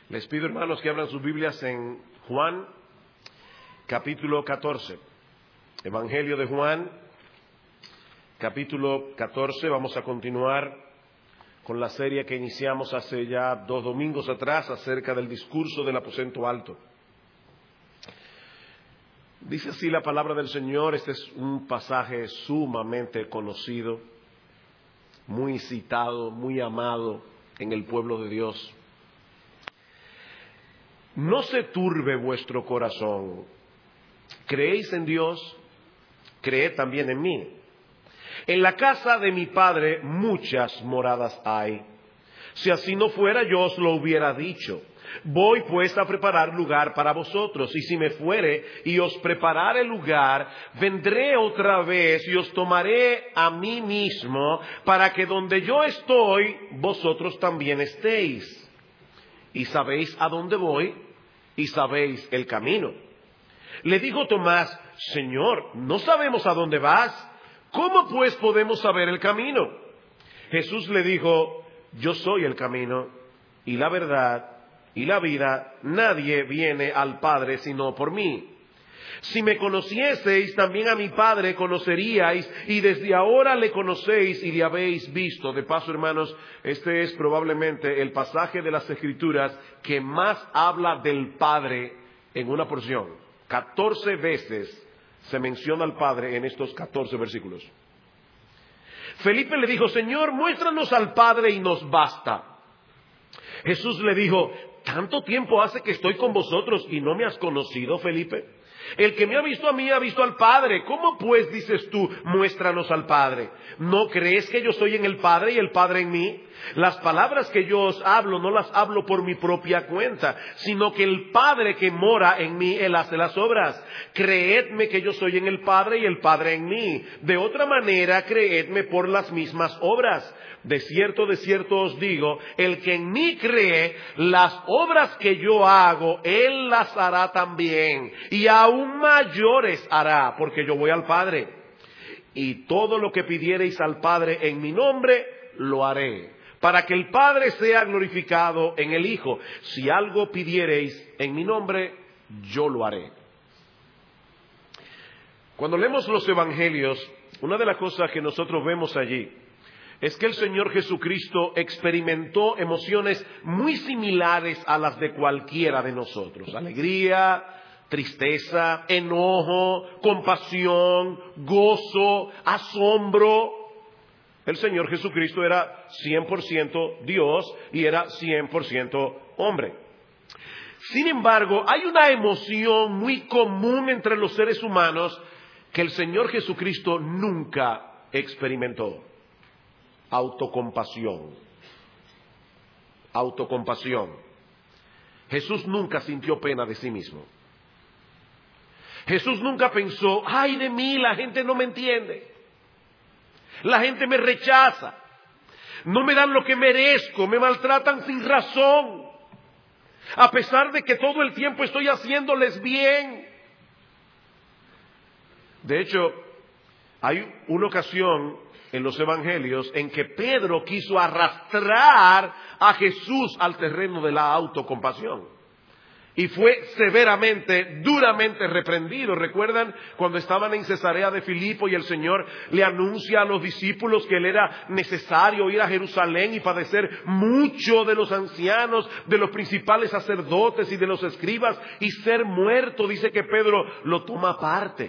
Les pido, hermanos, que abran sus Biblias en Juan, capítulo 14. Evangelio de Juan, capítulo 14. Vamos a continuar con la serie que iniciamos hace ya 2 domingos atrás acerca del discurso del aposento alto. Dice así la palabra del Señor. Este es un pasaje sumamente conocido, muy citado, muy amado en el pueblo de Dios. No se turbe vuestro corazón. ¿Creéis en Dios? Creed también en mí. En la casa de mi Padre muchas moradas hay. Si así no fuera, yo os lo hubiera dicho. Voy pues a preparar lugar para vosotros, y si me fuere y os preparare lugar, vendré otra vez y os tomaré a mí mismo, para que donde yo estoy, vosotros también estéis. Y sabéis a dónde voy, y sabéis el camino. Le dijo Tomás: Señor, no sabemos a dónde vas. ¿Cómo pues podemos saber el camino? Jesús le dijo: Yo soy el camino y la verdad y la vida. Nadie viene al Padre sino por mí. Si me conocieseis, también a mi Padre conoceríais, y desde ahora le conocéis y le habéis visto. De paso, hermanos, este es probablemente el pasaje de las Escrituras que más habla del Padre en una porción. 14 veces se menciona al Padre en estos 14 versículos. Felipe le dijo: Señor, muéstranos al Padre y nos basta. Jesús le dijo: ¿tanto tiempo hace que estoy con vosotros y no me has conocido, Felipe? El que me ha visto a mí ha visto al Padre. ¿Cómo pues dices tú, muéstranos al Padre? ¿No crees que yo soy en el Padre y el Padre en mí? Las palabras que yo os hablo no las hablo por mi propia cuenta, sino que el Padre que mora en mí, Él hace las obras. Creedme que yo soy en el Padre y el Padre en mí. De otra manera, creedme por las mismas obras. De cierto os digo, el que en mí cree, las obras que yo hago, Él las hará también, y aún mayores hará, porque yo voy al Padre. Y todo lo que pidiereis al Padre en mi nombre, lo haré, para que el Padre sea glorificado en el Hijo. Si algo pidiereis en mi nombre, yo lo haré. Cuando leemos los Evangelios, una de las cosas que nosotros vemos allí es que el Señor Jesucristo experimentó emociones muy similares a las de cualquiera de nosotros. Alegría, tristeza, enojo, compasión, gozo, asombro. El Señor Jesucristo era 100% Dios y era 100% hombre. Sin embargo, hay una emoción muy común entre los seres humanos que el Señor Jesucristo nunca experimentó. Autocompasión. Autocompasión. Jesús nunca sintió pena de sí mismo. Jesús nunca pensó: ay de mí, la gente no me entiende, la gente me rechaza, no me dan lo que merezco, me maltratan sin razón, a pesar de que todo el tiempo estoy haciéndoles bien. De hecho, hay una ocasión en los evangelios en que Pedro quiso arrastrar a Jesús al terreno de la autocompasión y fue severamente, duramente reprendido. ¿Recuerdan cuando estaban en Cesarea de Filipo y el Señor le anuncia a los discípulos que le era necesario ir a Jerusalén y padecer mucho de los ancianos, de los principales sacerdotes y de los escribas y ser muerto? Dice que Pedro lo toma aparte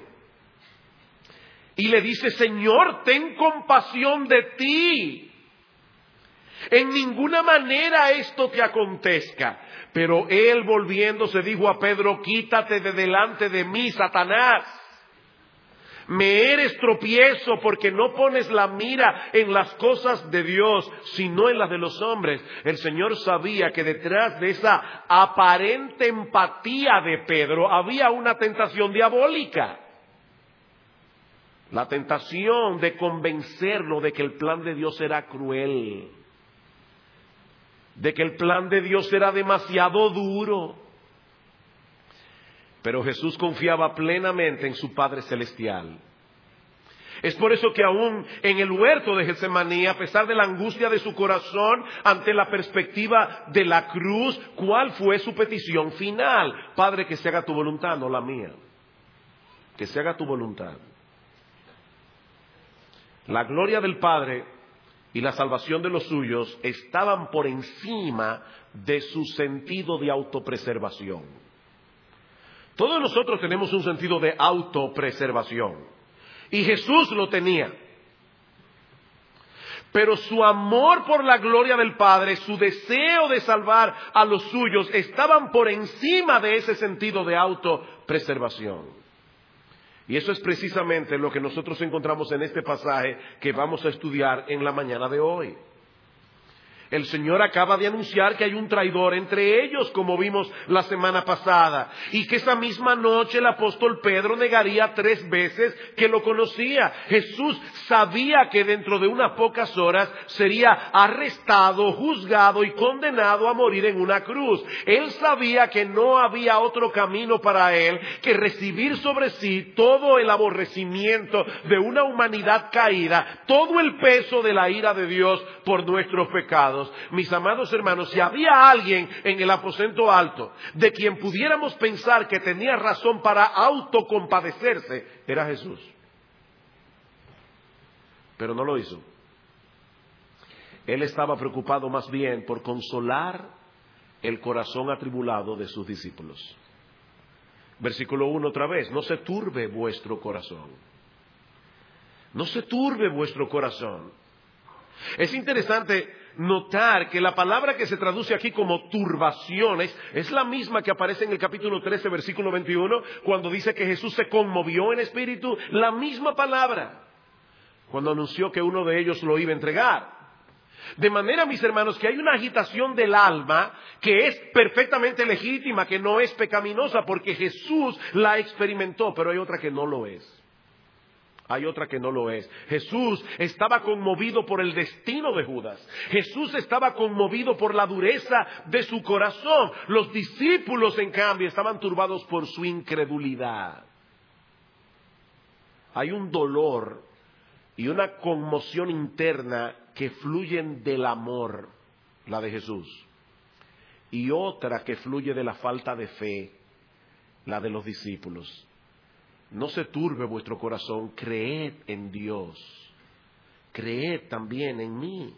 y le dice: Señor, ten compasión de ti. En ninguna manera esto te acontezca. Pero él, volviéndose, dijo a Pedro: quítate de delante de mí, Satanás. Me eres tropiezo porque no pones la mira en las cosas de Dios, sino en las de los hombres. El Señor sabía que detrás de esa aparente empatía de Pedro había una tentación diabólica. La tentación de convencerlo de que el plan de Dios era cruel, de que el plan de Dios era demasiado duro. Pero Jesús confiaba plenamente en su Padre Celestial. Es por eso que aún en el huerto de Getsemaní, a pesar de la angustia de su corazón ante la perspectiva de la cruz, ¿cuál fue su petición final? Padre, que se haga tu voluntad, no la mía. Que se haga tu voluntad. La gloria del Padre y la salvación de los suyos estaban por encima de su sentido de autopreservación. Todos nosotros tenemos un sentido de autopreservación. Y Jesús lo tenía. Pero su amor por la gloria del Padre, su deseo de salvar a los suyos, estaban por encima de ese sentido de autopreservación. Y eso es precisamente lo que nosotros encontramos en este pasaje que vamos a estudiar en la mañana de hoy. El Señor acaba de anunciar que hay un traidor entre ellos, como vimos la semana pasada, y que esa misma noche el apóstol Pedro negaría 3 veces que lo conocía. Jesús sabía que dentro de unas pocas horas sería arrestado, juzgado y condenado a morir en una cruz. Él sabía que no había otro camino para él que recibir sobre sí todo el aborrecimiento de una humanidad caída, todo el peso de la ira de Dios por nuestros pecados. Mis amados hermanos, si había alguien en el aposento alto de quien pudiéramos pensar que tenía razón para autocompadecerse, era Jesús. Pero no lo hizo. Él estaba preocupado más bien por consolar el corazón atribulado de sus discípulos. Versículo 1 otra vez: no se turbe vuestro corazón. No se turbe vuestro corazón. Es interesante notar que la palabra que se traduce aquí como turbaciones es la misma que aparece en el capítulo 13, versículo 21, cuando dice que Jesús se conmovió en espíritu, la misma palabra, cuando anunció que uno de ellos lo iba a entregar. De manera, mis hermanos, que hay una agitación del alma que es perfectamente legítima, que no es pecaminosa, porque Jesús la experimentó, pero hay otra que no lo es. Hay otra que no lo es. Jesús estaba conmovido por el destino de Judas. Jesús estaba conmovido por la dureza de su corazón. Los discípulos, en cambio, estaban turbados por su incredulidad. Hay un dolor y una conmoción interna que fluyen del amor, la de Jesús, y otra que fluye de la falta de fe, la de los discípulos. No se turbe vuestro corazón, creed en Dios, creed también en mí.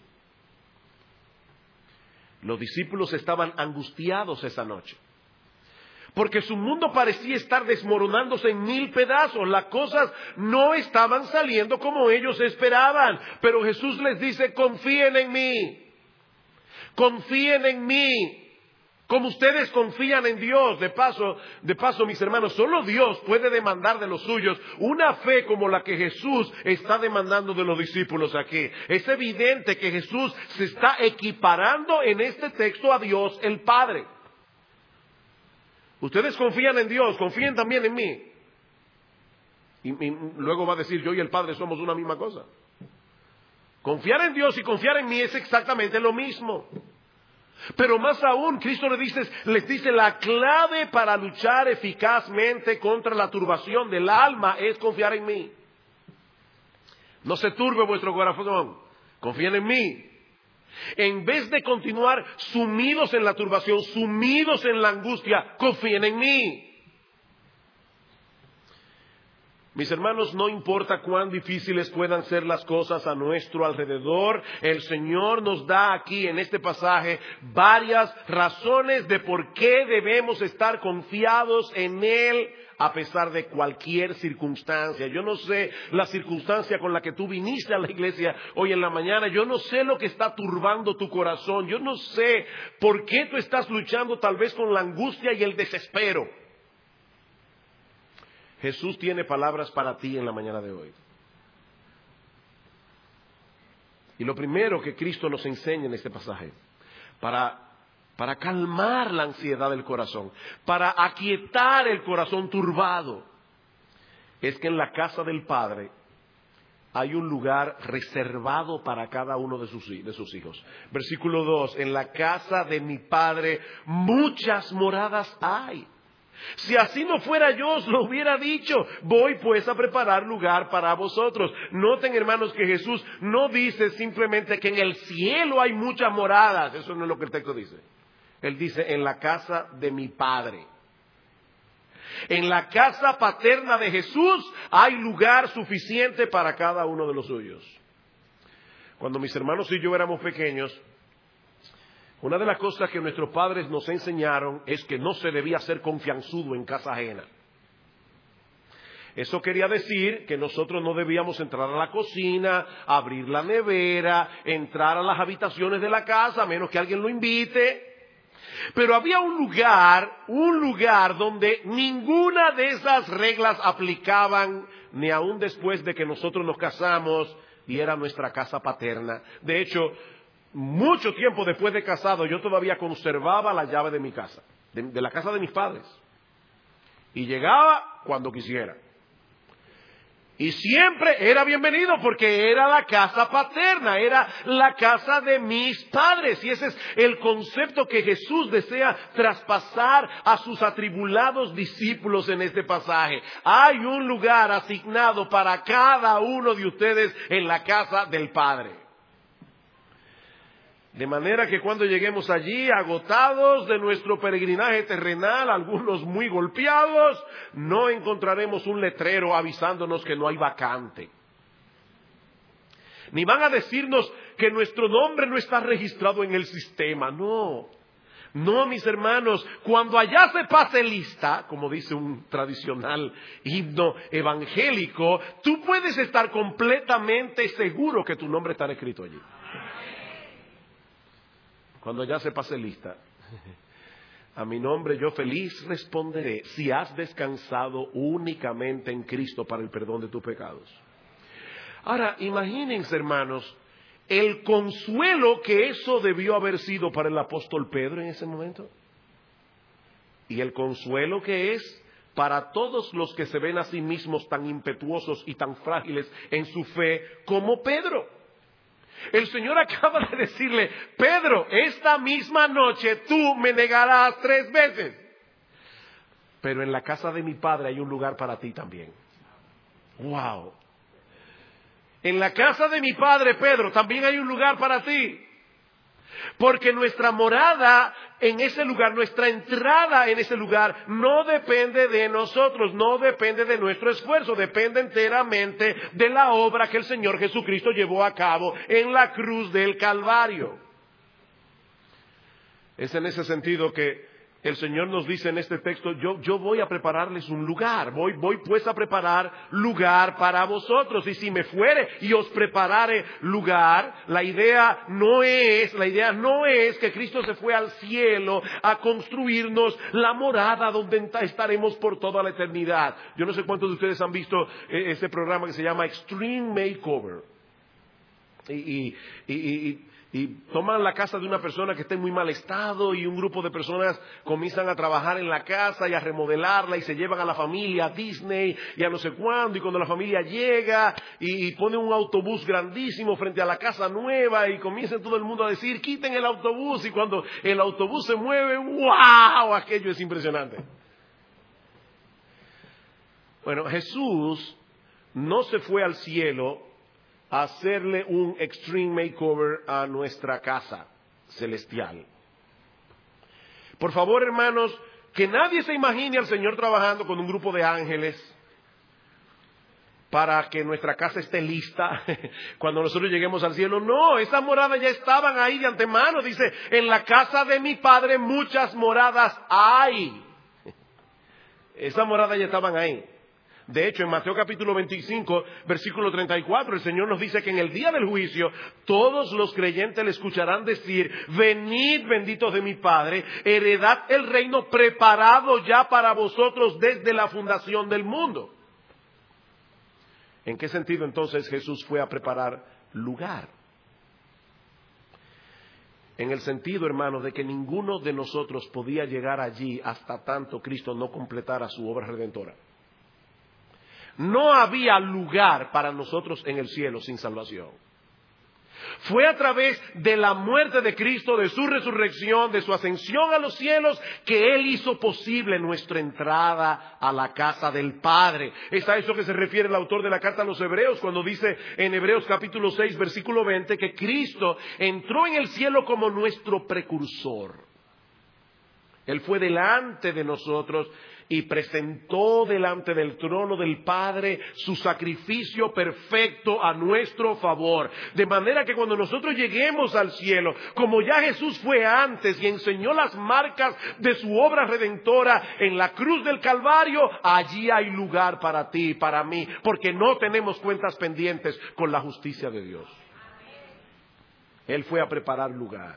Los discípulos estaban angustiados esa noche, porque su mundo parecía estar desmoronándose en 1000 pedazos. Las cosas no estaban saliendo como ellos esperaban, pero Jesús les dice: confíen en mí, confíen en mí. Como ustedes confían en Dios. De paso, mis hermanos, solo Dios puede demandar de los suyos una fe como la que Jesús está demandando de los discípulos aquí. Es evidente que Jesús se está equiparando en este texto a Dios el Padre. Ustedes confían en Dios, confíen también en mí. Y luego va a decir: yo y el Padre somos una misma cosa. Confiar en Dios y confiar en mí es exactamente lo mismo. Pero más aún, Cristo les dice la clave para luchar eficazmente contra la turbación del alma es confiar en mí. No se turbe vuestro corazón, confíen en mí. En vez de continuar sumidos en la turbación, sumidos en la angustia, confíen en mí. Mis hermanos, no importa cuán difíciles puedan ser las cosas a nuestro alrededor, el Señor nos da aquí en este pasaje varias razones de por qué debemos estar confiados en Él a pesar de cualquier circunstancia. Yo no sé la circunstancia con la que tú viniste a la iglesia hoy en la mañana. Yo no sé lo que está turbando tu corazón. Yo no sé por qué tú estás luchando tal vez con la angustia y el desespero. Jesús tiene palabras para ti en la mañana de hoy. Y lo primero que Cristo nos enseña en este pasaje, para calmar la ansiedad del corazón, para aquietar el corazón turbado, es que en la casa del Padre hay un lugar reservado para cada uno de sus hijos. Versículo 2, en la casa de mi Padre muchas moradas hay. Si así no fuera, yo os lo hubiera dicho. Voy pues a preparar lugar para vosotros. Noten, hermanos, que Jesús no dice simplemente que en el cielo hay muchas moradas. Eso no es lo que el texto dice. Él dice, en la casa de mi Padre. En la casa paterna de Jesús hay lugar suficiente para cada uno de los suyos. Cuando mis hermanos y yo éramos pequeños, una de las cosas que nuestros padres nos enseñaron es que no se debía ser confianzudo en casa ajena. Eso quería decir que nosotros no debíamos entrar a la cocina, abrir la nevera, entrar a las habitaciones de la casa, a menos que alguien lo invite. Pero había un lugar donde ninguna de esas reglas aplicaban, ni aún después de que nosotros nos casamos, y era nuestra casa paterna. De hecho, mucho tiempo después de casado, yo todavía conservaba la llave de mi casa, de la casa de mis padres. Y llegaba cuando quisiera. Y siempre era bienvenido porque era la casa paterna, era la casa de mis padres. Y ese es el concepto que Jesús desea traspasar a sus atribulados discípulos en este pasaje. Hay un lugar asignado para cada uno de ustedes en la casa del Padre. De manera que cuando lleguemos allí, agotados de nuestro peregrinaje terrenal, algunos muy golpeados, no encontraremos un letrero avisándonos que no hay vacante. Ni van a decirnos que nuestro nombre no está registrado en el sistema. No, mis hermanos, cuando allá se pase lista, como dice un tradicional himno evangélico, tú puedes estar completamente seguro que tu nombre estará escrito allí. Cuando ya se pase lista, a mi nombre yo feliz responderé, si has descansado únicamente en Cristo para el perdón de tus pecados. Ahora, imagínense, hermanos, el consuelo que eso debió haber sido para el apóstol Pedro en ese momento. Y el consuelo que es para todos los que se ven a sí mismos tan impetuosos y tan frágiles en su fe como Pedro. El Señor acaba de decirle, Pedro, esta misma noche tú me negarás 3 veces. Pero en la casa de mi Padre hay un lugar para ti también. ¡Wow! En la casa de mi Padre, Pedro, también hay un lugar para ti. Porque nuestra morada en ese lugar, nuestra entrada en ese lugar, no depende de nosotros, no depende de nuestro esfuerzo, depende enteramente de la obra que el Señor Jesucristo llevó a cabo en la cruz del Calvario. Es en ese sentido que el Señor nos dice en este texto, yo voy a prepararles un lugar, voy pues a preparar lugar para vosotros, y si me fuere y os preparare lugar, la idea no es que Cristo se fue al cielo a construirnos la morada donde estaremos por toda la eternidad. Yo no sé cuántos de ustedes han visto ese programa que se llama Extreme Makeover. Y toman la casa de una persona que está en muy mal estado y un grupo de personas comienzan a trabajar en la casa y a remodelarla y se llevan a la familia a Disney y a no sé cuándo, y cuando la familia llega y pone un autobús grandísimo frente a la casa nueva y comienza todo el mundo a decir, quiten el autobús, y cuando el autobús se mueve, ¡wow! Aquello es impresionante. Bueno, Jesús no se fue al cielo hacerle un extreme makeover a nuestra casa celestial. Por favor, hermanos, que nadie se imagine al Señor trabajando con un grupo de ángeles para que nuestra casa esté lista cuando nosotros lleguemos al cielo. No, esas moradas ya estaban ahí de antemano. Dice, en la casa de mi Padre muchas moradas hay. Esas moradas ya estaban ahí. De hecho, en Mateo capítulo 25, versículo 34, el Señor nos dice que en el día del juicio todos los creyentes le escucharán decir, venid benditos de mi Padre, heredad el reino preparado ya para vosotros desde la fundación del mundo. ¿En qué sentido entonces Jesús fue a preparar lugar? En el sentido, hermanos, de que ninguno de nosotros podía llegar allí hasta tanto Cristo no completara su obra redentora. No había lugar para nosotros en el cielo sin salvación. Fue a través de la muerte de Cristo, de su resurrección, de su ascensión a los cielos, que Él hizo posible nuestra entrada a la casa del Padre. Es a eso que se refiere el autor de la carta a los Hebreos, cuando dice en Hebreos capítulo 6, versículo 20, que Cristo entró en el cielo como nuestro precursor. Él fue delante de nosotros y presentó delante del trono del Padre su sacrificio perfecto a nuestro favor. De manera que cuando nosotros lleguemos al cielo, como ya Jesús fue antes y enseñó las marcas de su obra redentora en la cruz del Calvario, allí hay lugar para ti y para mí, porque no tenemos cuentas pendientes con la justicia de Dios. Él fue a preparar lugar.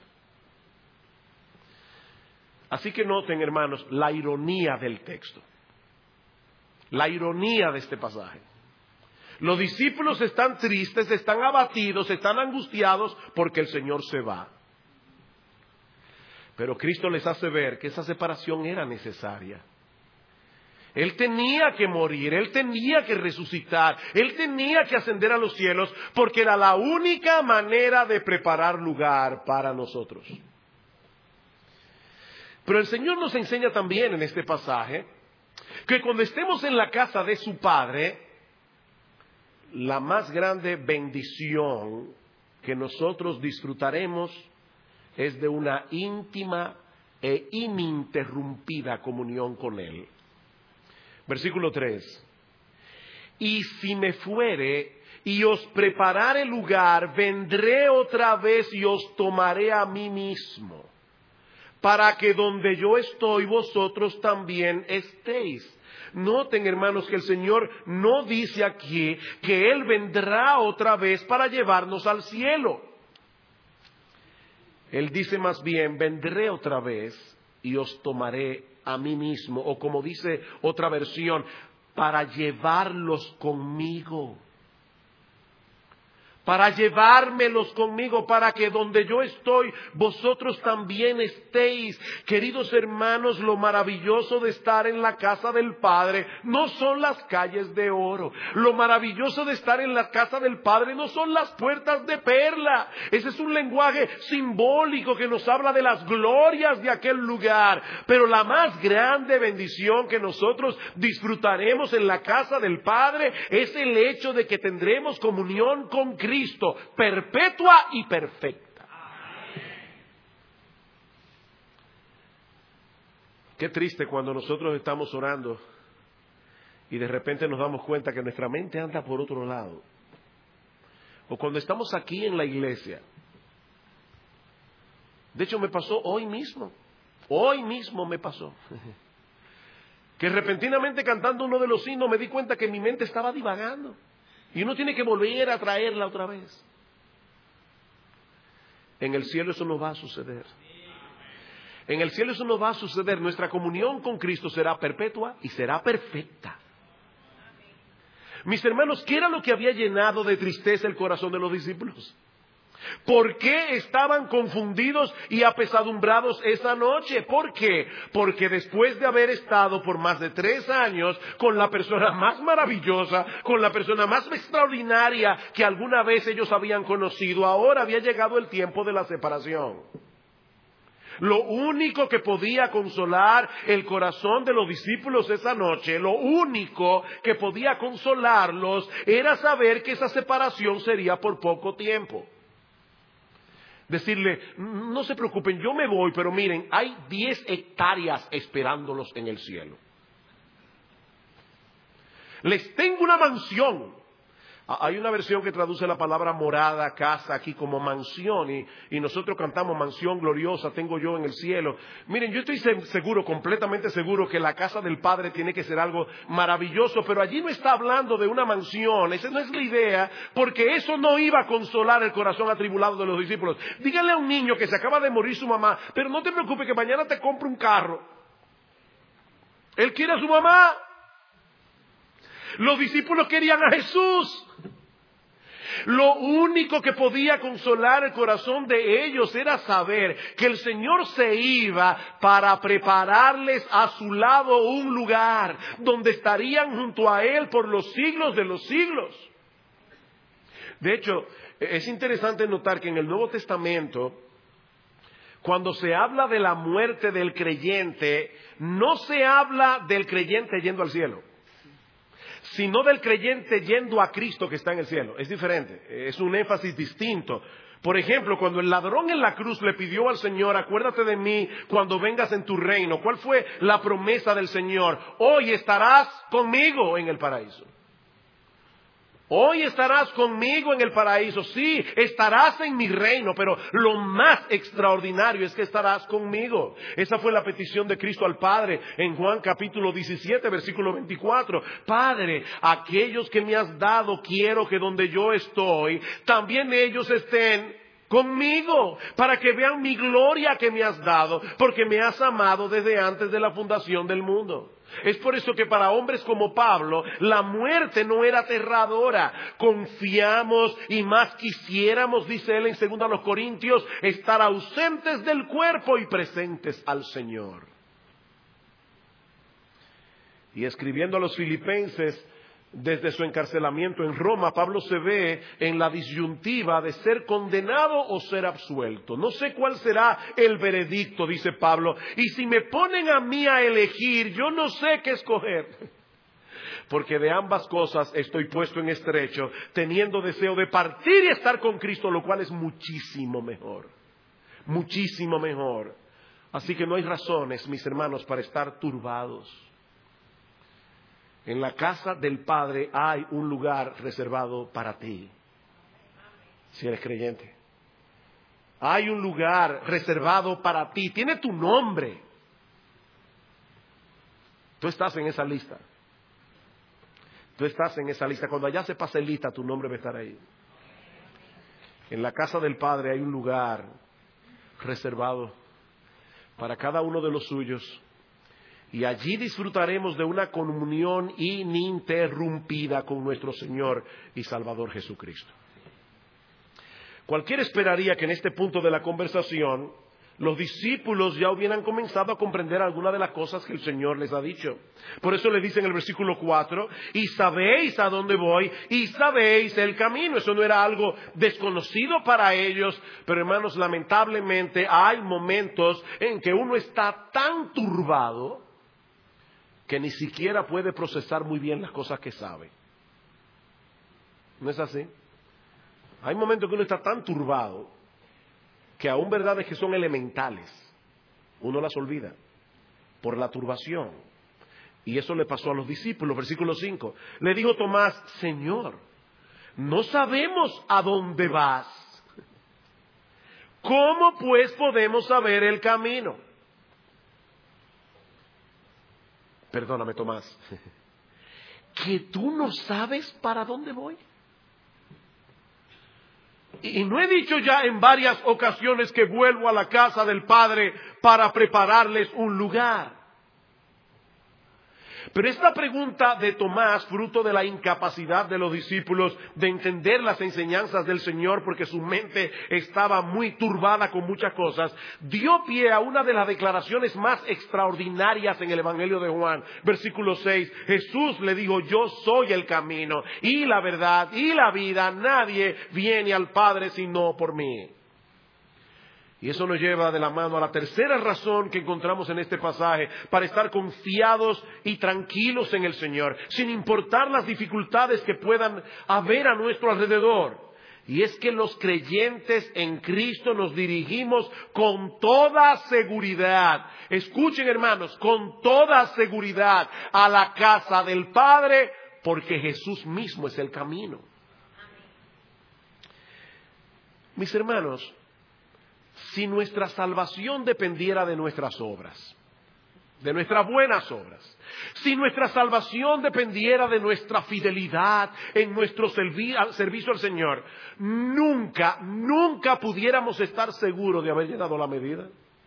Así que noten, hermanos, la ironía del texto. La ironía de este pasaje. Los discípulos están tristes, están abatidos, están angustiados porque el Señor se va. Pero Cristo les hace ver que esa separación era necesaria. Él tenía que morir, Él tenía que resucitar, Él tenía que ascender a los cielos, porque era la única manera de preparar lugar para nosotros. Pero el Señor nos enseña también en este pasaje que cuando estemos en la casa de su Padre, la más grande bendición que nosotros disfrutaremos es de una íntima e ininterrumpida comunión con Él. Versículo 3. Y si me fuere y os preparare lugar, vendré otra vez y os tomaré a mí mismo, para que donde yo estoy, vosotros también estéis. Noten, hermanos, que el Señor no dice aquí que Él vendrá otra vez para llevarnos al cielo. Él dice más bien, vendré otra vez y os tomaré a mí mismo. O como dice otra versión, para llevarlos conmigo. Para llevármelos conmigo, para que donde yo estoy, vosotros también estéis. Queridos hermanos, lo maravilloso de estar en la casa del Padre no son las calles de oro. Lo maravilloso de estar en la casa del Padre no son las puertas de perla. Ese es un lenguaje simbólico que nos habla de las glorias de aquel lugar. Pero la más grande bendición que nosotros disfrutaremos en la casa del Padre es el hecho de que tendremos comunión con Cristo, perpetua y perfecta. Qué triste cuando nosotros estamos orando y de repente nos damos cuenta que nuestra mente anda por otro lado. O cuando estamos aquí en la iglesia. De hecho, me pasó hoy mismo. Hoy mismo me pasó. Que repentinamente cantando uno de los himnos me di cuenta que mi mente estaba divagando. Y uno tiene que volver a traerla otra vez. En el cielo eso no va a suceder. En el cielo eso no va a suceder. Nuestra comunión con Cristo será perpetua y será perfecta. Mis hermanos, ¿qué era lo que había llenado de tristeza el corazón de los discípulos? ¿Por qué estaban confundidos y apesadumbrados esa noche? ¿Por qué? Porque después de haber estado por más de 3 años con la persona más maravillosa, con la persona más extraordinaria que alguna vez ellos habían conocido, ahora había llegado el tiempo de la separación. Lo único que podía consolar el corazón de los discípulos esa noche, lo único que podía consolarlos era saber que esa separación sería por poco tiempo. Decirle, no se preocupen, yo me voy, pero miren, hay 10 hectáreas esperándolos en el cielo. Les tengo una mansión. Hay una versión que traduce la palabra morada, casa, aquí como mansión, y nosotros cantamos mansión gloriosa, tengo yo en el cielo. Miren, yo estoy seguro, completamente seguro, que la casa del Padre tiene que ser algo maravilloso, pero allí no está hablando de una mansión, esa no es la idea, porque eso no iba a consolar el corazón atribulado de los discípulos. Díganle a un niño que se acaba de morir su mamá, pero no te preocupes que mañana te compro un carro. Él quiere a su mamá. Los discípulos querían a Jesús. Lo único que podía consolar el corazón de ellos era saber que el Señor se iba para prepararles a su lado un lugar donde estarían junto a Él por los siglos de los siglos. De hecho, Es interesante notar que en el Nuevo Testamento, cuando se habla de la muerte del creyente, no se habla del creyente yendo al cielo, sino del creyente yendo a Cristo que está en el cielo. Es diferente, es un énfasis distinto. Por ejemplo, cuando el ladrón en la cruz le pidió al Señor, acuérdate de mí cuando vengas en tu reino, ¿cuál fue la promesa del Señor? Hoy estarás conmigo en el paraíso. Hoy estarás conmigo en el paraíso. Sí, estarás en mi reino, pero lo más extraordinario es que estarás conmigo. Esa fue la petición de Cristo al Padre en Juan capítulo 17, versículo 24. Padre, aquellos que me has dado, quiero que donde yo estoy, también ellos estén conmigo, para que vean mi gloria que me has dado, porque me has amado desde antes de la fundación del mundo. Es por eso que para hombres como Pablo, la muerte no era aterradora. Confiamos y más quisiéramos, dice él en 2 Corintios, estar ausentes del cuerpo y presentes al Señor. Y escribiendo a los filipenses, desde su encarcelamiento en Roma, Pablo se ve en la disyuntiva de ser condenado o ser absuelto. No sé cuál será el veredicto, dice Pablo, y si me ponen a mí a elegir, yo no sé qué escoger. Porque de ambas cosas estoy puesto en estrecho, teniendo deseo de partir y estar con Cristo, lo cual es muchísimo mejor. Muchísimo mejor. Así que no hay razones, mis hermanos, para estar turbados. En la casa del Padre hay un lugar reservado para ti, si eres creyente. Hay un lugar reservado para ti, tiene tu nombre. Tú estás en esa lista. Tú estás en esa lista. Cuando allá se pase lista, tu nombre va a estar ahí. En la casa del Padre hay un lugar reservado para cada uno de los suyos. Y allí disfrutaremos de una comunión ininterrumpida con nuestro Señor y Salvador Jesucristo. Cualquiera esperaría que en este punto de la conversación los discípulos ya hubieran comenzado a comprender algunas de las cosas que el Señor les ha dicho. Por eso le dice en el versículo 4, y sabéis a dónde voy, y sabéis el camino. Eso no era algo desconocido para ellos, pero hermanos, lamentablemente hay momentos en que uno está tan turbado que ni siquiera puede procesar muy bien las cosas que sabe. ¿No es así? Hay momentos que uno está tan turbado que aún verdades que son elementales, uno las olvida por la turbación. Y eso le pasó a los discípulos. Versículo 5. Le dijo Tomás, Señor, no sabemos a dónde vas. ¿Cómo pues podemos saber el camino? Perdóname, Tomás, ¿que tú no sabes para dónde voy? Y no he dicho ya en varias ocasiones que vuelvo a la casa del Padre para prepararles un lugar. Pero esta pregunta de Tomás, fruto de la incapacidad de los discípulos de entender las enseñanzas del Señor, porque su mente estaba muy turbada con muchas cosas, dio pie a una de las declaraciones más extraordinarias en el Evangelio de Juan. Versículo 6, Jesús le dijo, yo soy el camino y la verdad y la vida, nadie viene al Padre sino por mí. Y eso nos lleva de la mano a la tercera razón que encontramos en este pasaje para estar confiados y tranquilos en el Señor, sin importar las dificultades que puedan haber a nuestro alrededor. Y es que los creyentes en Cristo nos dirigimos con toda seguridad. Escuchen, hermanos, con toda seguridad a la casa del Padre, porque Jesús mismo es el camino. Mis hermanos, si nuestra salvación dependiera de nuestras obras, de nuestras buenas obras, si nuestra salvación dependiera de nuestra fidelidad en nuestro servicio al Señor, nunca pudiéramos estar seguros de haber llenado la medida.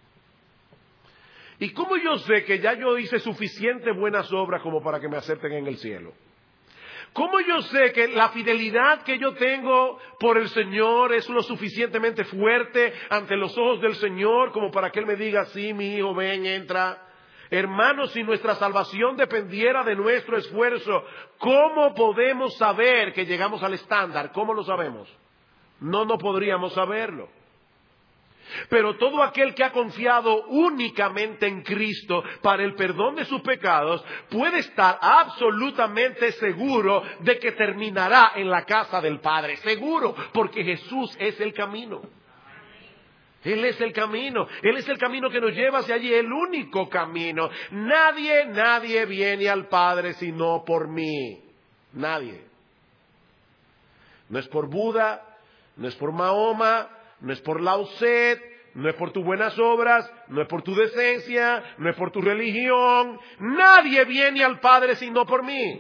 ¿Y cómo yo sé que ya yo hice suficientes buenas obras como para que me acepten en el cielo? ¿Cómo yo sé que la fidelidad que yo tengo por el Señor es lo suficientemente fuerte ante los ojos del Señor como para que Él me diga, sí, mi hijo, ven, entra? Hermanos, si nuestra salvación dependiera de nuestro esfuerzo, ¿cómo podemos saber que llegamos al estándar? ¿Cómo lo sabemos? No podríamos saberlo. Pero todo aquel que ha confiado únicamente en Cristo para el perdón de sus pecados puede estar absolutamente seguro de que terminará en la casa del Padre. Seguro, porque Jesús es el camino. Él es el camino. Él es el camino que nos lleva hacia allí, el único camino. Nadie viene al Padre sino por mí. Nadie. No es por Buda, no es por Mahoma, no es por Lao Tse, no es por tus buenas obras, no es por tu decencia, no es por tu religión. Nadie viene al Padre sino por mí.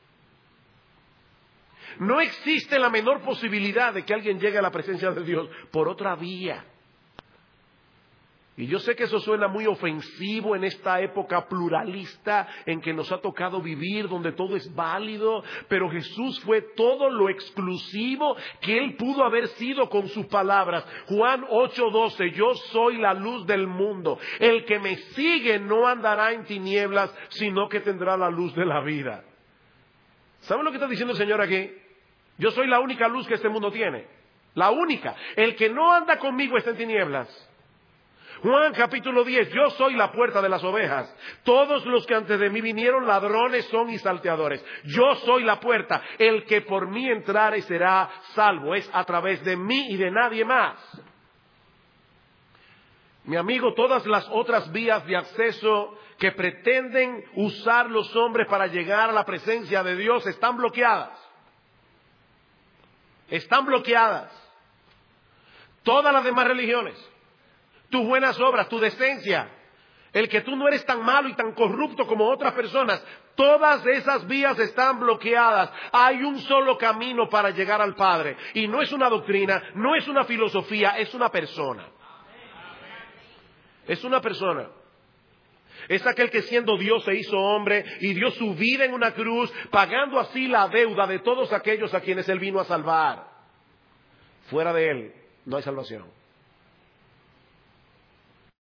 No existe la menor posibilidad de que alguien llegue a la presencia de Dios por otra vía. Y yo sé que eso suena muy ofensivo en esta época pluralista en que nos ha tocado vivir, donde todo es válido, pero Jesús fue todo lo exclusivo que Él pudo haber sido con sus palabras. Juan 8:12, yo soy la luz del mundo. El que me sigue no andará en tinieblas, sino que tendrá la luz de la vida. ¿Saben lo que está diciendo el Señor aquí? Yo soy la única luz que este mundo tiene. La única. El que no anda conmigo está en tinieblas. Juan capítulo 10, yo soy la puerta de las ovejas. Todos los que antes de mí vinieron ladrones son y salteadores. Yo soy la puerta. El que por mí entrare será salvo. Es a través de mí y de nadie más. Mi amigo, todas las otras vías de acceso que pretenden usar los hombres para llegar a la presencia de Dios están bloqueadas. Están bloqueadas. Todas las demás religiones. Tus buenas obras, tu decencia, el que tú no eres tan malo y tan corrupto como otras personas, todas esas vías están bloqueadas. Hay un solo camino para llegar al Padre. Y no es una doctrina, no es una filosofía, es una persona. Es una persona. Es aquel que siendo Dios se hizo hombre y dio su vida en una cruz, pagando así la deuda de todos aquellos a quienes Él vino a salvar. Fuera de Él no hay salvación.